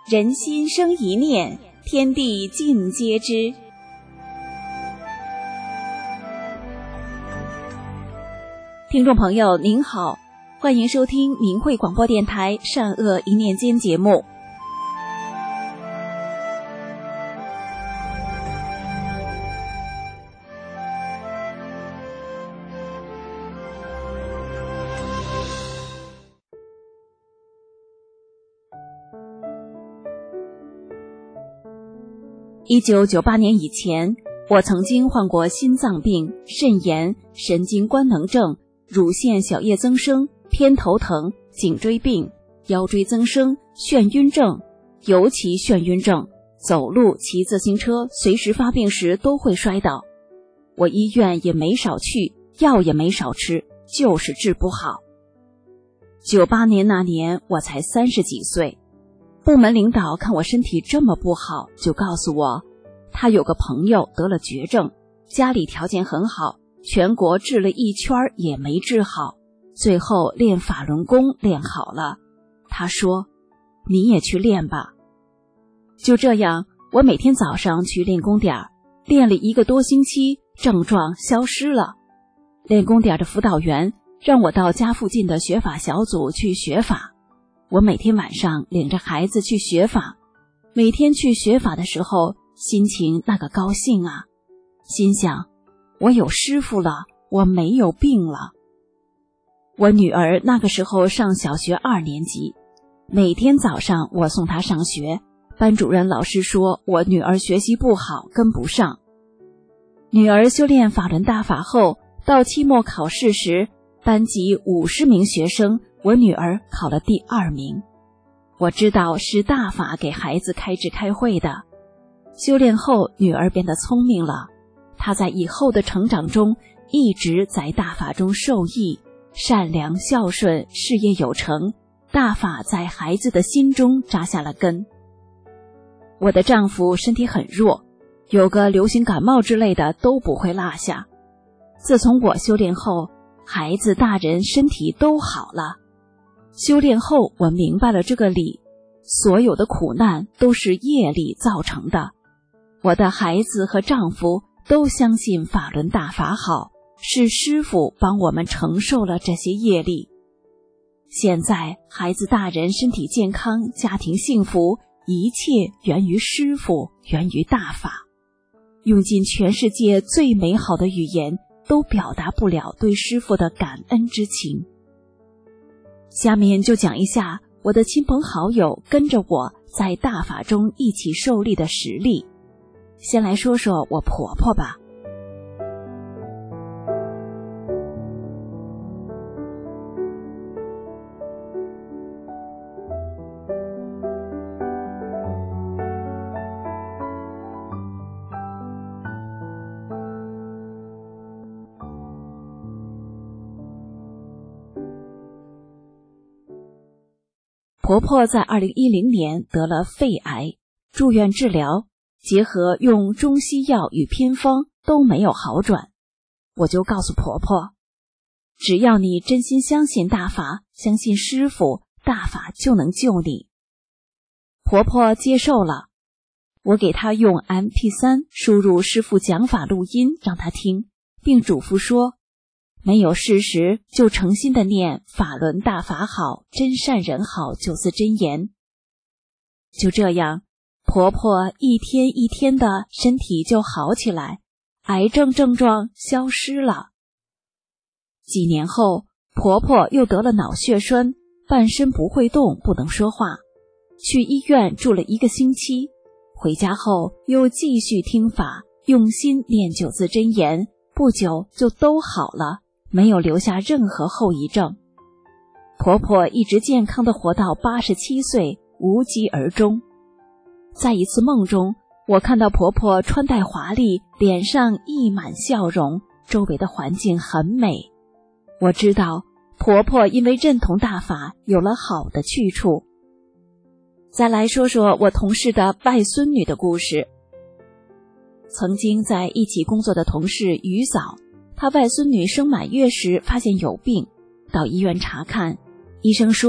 人心生一念，天地尽皆知。听众朋友您好，欢迎收听明慧广播电台善恶一念间节目。1998年以前，我曾经患过心脏病、肾炎、神经官能症、乳腺小叶增生、偏头疼、颈椎病、腰椎增生、眩晕症，尤其眩晕症，走路、骑自行车，随时发病时都会摔倒。我医院也没少去，药也没少吃，就是治不好。98年那年，我才30几岁。部门领导看我身体这么不好，就告诉我，他有个朋友得了绝症，家里条件很好，全国治了一圈也没治好，最后练法轮功练好了。他说，你也去练吧。就这样，我每天早上去练功点，练了1个多星期，症状消失了。练功点的辅导员让我到家附近的学法小组去学法。我每天晚上领着孩子去学法，每天去学法的时候，心情那个高兴啊！心想，我有师父了，我没有病了。我女儿那个时候上小学2年级，每天早上我送她上学，班主任老师说我女儿学习不好，跟不上。女儿修炼法轮大法后，到期末考试时，班级50名学生，我女儿考了第2名。我知道是大法给孩子开智开慧的。修炼后，女儿变得聪明了，她在以后的成长中一直在大法中受益，善良孝顺，事业有成，大法在孩子的心中扎下了根。我的丈夫身体很弱，有个流行感冒之类的都不会落下。自从我修炼后，孩子大人身体都好了。修炼后，我明白了这个理，所有的苦难都是业力造成的。我的孩子和丈夫都相信法轮大法好，是师父帮我们承受了这些业力。现在孩子大人身体健康，家庭幸福，一切源于师父，源于大法。用尽全世界最美好的语言，都表达不了对师父的感恩之情。下面就讲一下我的亲朋好友跟着我在大法中一起受力的实例。先来说说我婆婆吧。婆婆在2010年得了肺癌，住院治疗，结合用中西药与偏方都没有好转。我就告诉婆婆，只要你真心相信大法，相信师父，大法就能救你。婆婆接受了，我给她用 MP3 输入师父讲法录音让她听，并嘱咐说，没有事实就诚心的念法轮大法好，真善人好9字真言。就这样，婆婆一天一天的身体就好起来，癌症症状消失了。几年后，婆婆又得了脑血栓，半身不会动，不能说话，去医院住了1个星期，回家后又继续听法，用心念9字真言，不久就都好了，没有留下任何后遗症。婆婆一直健康地活到87岁，无疾而终。在一次梦中，我看到婆婆穿戴华丽，脸上溢满笑容，周围的环境很美。我知道婆婆因为认同大法，有了好的去处。再来说说我同事的外孙女的故事。曾经在一起工作的同事于嫂，她外孙女生满月时发现有病，到医院查看，医生说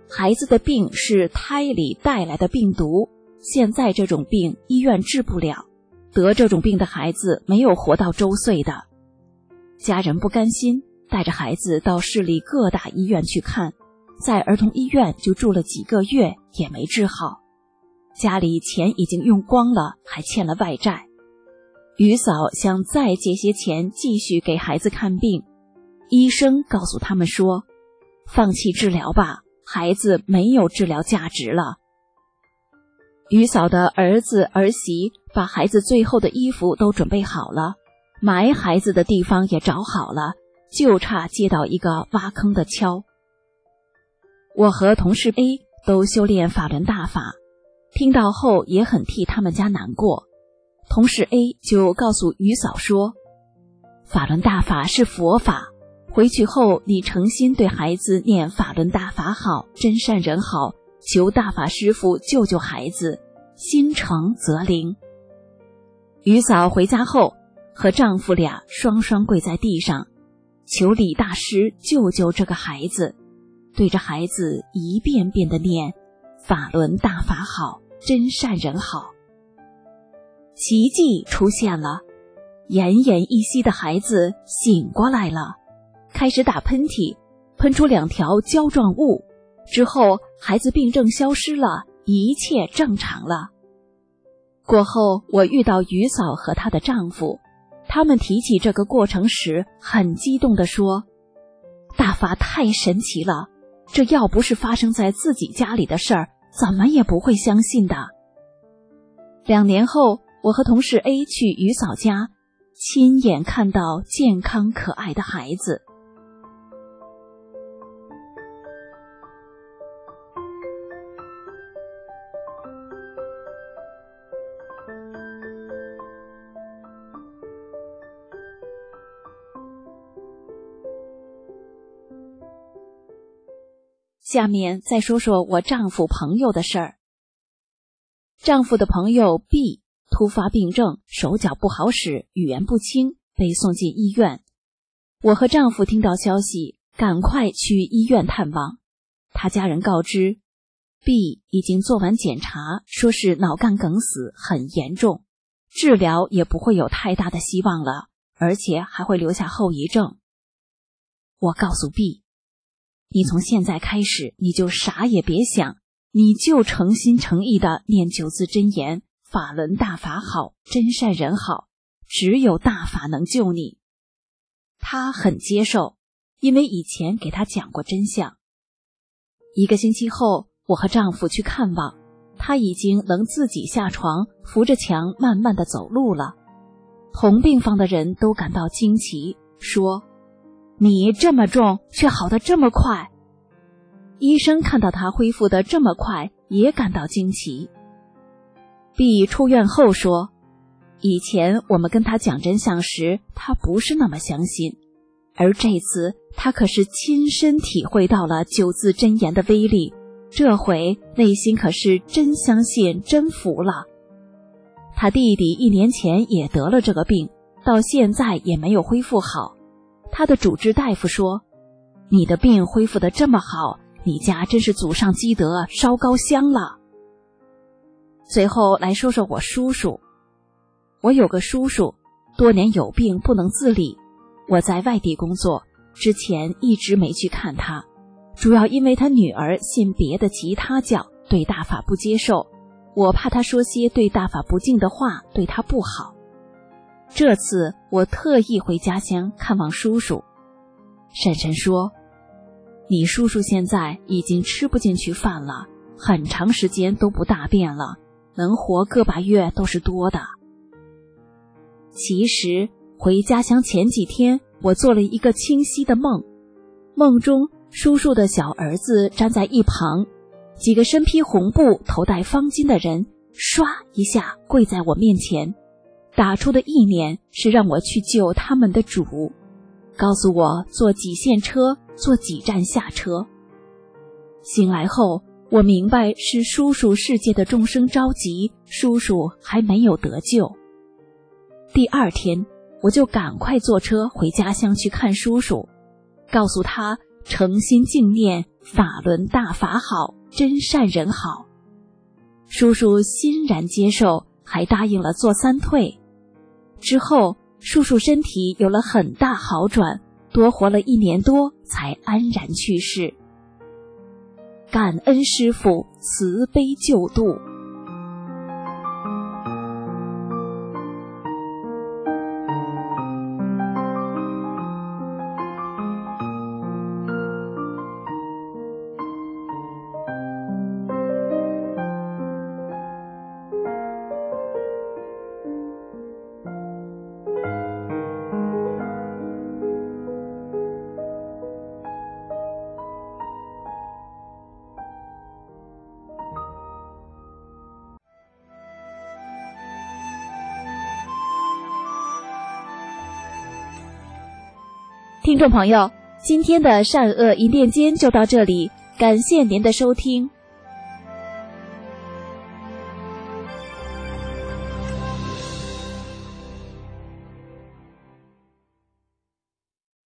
孩子的病是胎里带来的病毒，现在这种病医院治不了，得这种病的孩子没有活到周岁的。家人不甘心，带着孩子到市里各大医院去看，在儿童医院就住了几个月也没治好，家里钱已经用光了，还欠了外债。于嫂想再借些钱继续给孩子看病，医生告诉他们说，放弃治疗吧，孩子没有治疗价值了。于嫂的儿子儿媳把孩子最后的衣服都准备好了，埋孩子的地方也找好了，就差接到一个挖坑的锹。我和同事 A 都修炼法轮大法，听到后也很替他们家难过。同事 A 就告诉于嫂说，法轮大法是佛法，回去后你诚心对孩子念法轮大法好，真善人好，求大法师父救救孩子，心诚则灵。于嫂回家后和丈夫俩双双跪在地上，求李大师救救这个孩子，对着孩子一遍遍地念法轮大法好，真善人好。奇迹出现了，奄奄一息的孩子醒过来了，开始打喷嚏，喷出2条胶状物，之后孩子病症消失了，一切正常了。过后我遇到于嫂和她的丈夫，他们提起这个过程时很激动地说，大法太神奇了，这要不是发生在自己家里的事儿，怎么也不会相信的。2年后，我和同事 A 去于嫂家，亲眼看到健康可爱的孩子。下面再说说我丈夫朋友的事儿。丈夫的朋友 B 突发病症，手脚不好使，语言不清，被送进医院。我和丈夫听到消息，赶快去医院探望。他家人告知 B 已经做完检查，说是脑干梗死，很严重，治疗也不会有太大的希望了，而且还会留下后遗症。我告诉 B， 你从现在开始你就啥也别想，你就诚心诚意地念9字真言，法轮大法好，真善人好，只有大法能救你。他很接受，因为以前给他讲过真相。1个星期后，我和丈夫去看望，他已经能自己下床，扶着墙慢慢地走路了。同病房的人都感到惊奇，说，你这么重却好得这么快。医生看到他恢复得这么快，也感到惊奇。B 出院后说，以前我们跟他讲真相时，他不是那么相信，而这次他可是亲身体会到了9字真言的威力，这回内心可是真相信，真服了。他弟弟1年前也得了这个病，到现在也没有恢复好。他的主治大夫说，你的病恢复得这么好，你家真是祖上积德，烧高香了。最后来说说我叔叔。我有个叔叔，多年有病不能自理，我在外地工作，之前一直没去看他，主要因为他女儿信别的其他教，对大法不接受，我怕他说些对大法不敬的话，对他不好。这次我特意回家乡看望叔叔。婶婶说，你叔叔现在已经吃不进去饭了，很长时间都不大便了，能活个把月都是多的。其实回家乡前几天，我做了一个清晰的梦，梦中叔叔的小儿子站在一旁，几个身披红布头戴方巾的人唰一下跪在我面前，打出的意念是让我去救他们的主，告诉我坐几线车，坐几站下车。醒来后，我明白是叔叔世界的众生着急，叔叔还没有得救。第2天，我就赶快坐车回家乡去看叔叔，告诉他诚心敬念法轮大法好，真善人好。叔叔欣然接受，还答应了做3退。之后叔叔身体有了很大好转，多活了1年多才安然去世。感恩师父慈悲救度。听众朋友，今天的善恶一念间就到这里，感谢您的收听。